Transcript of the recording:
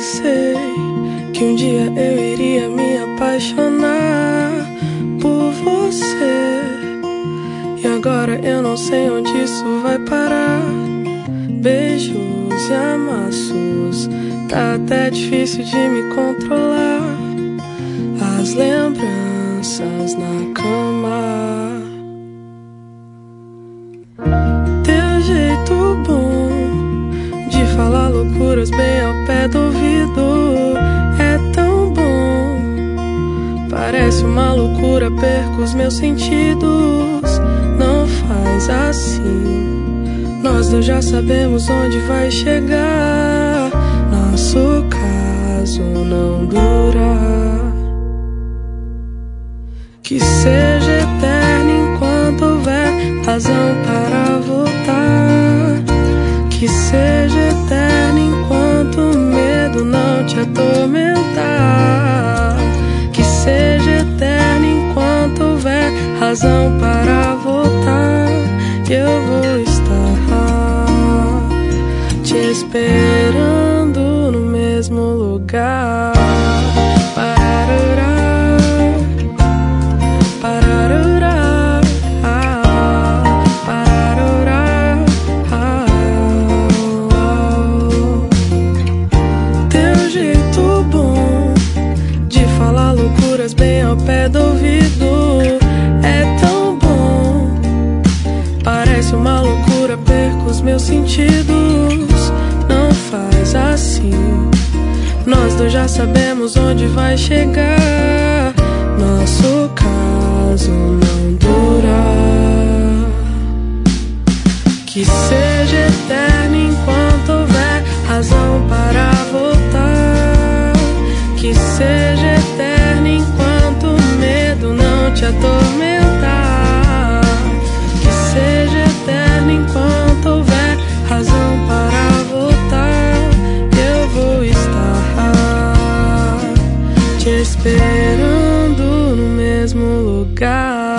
pensei que um dia eu iria me apaixonar por você, e agora eu não sei onde isso vai parar. Beijos e amassos, tá até difícil de me controlar. As lembranças na cama, teu jeito bom de falar loucuras bem ao pé do ouvido é tão bom. Parece uma loucura, perco os meus sentidos. Não faz assim, nós dois já sabemos onde vai chegar. Nosso caso não dura. Que seja eterno enquanto houver razão para voltar. Que seja eterno enquanto o medo não te atormentar. Que seja eterno enquanto houver razão para voltar. Que eu vou estar te esperando no mesmo lugar. Bem ao pé do ouvido é tão bom. Parece uma loucura, perco os meus sentidos. Não faz assim, nós dois já sabemos onde vai chegar. Nosso caso não dura. Que seja eterno enquanto houver razão para voltar. Que seja eterno enquanto o medo não te atormentar. Que seja eterno enquanto houver razão para voltar. Eu vou estar te esperando no mesmo lugar.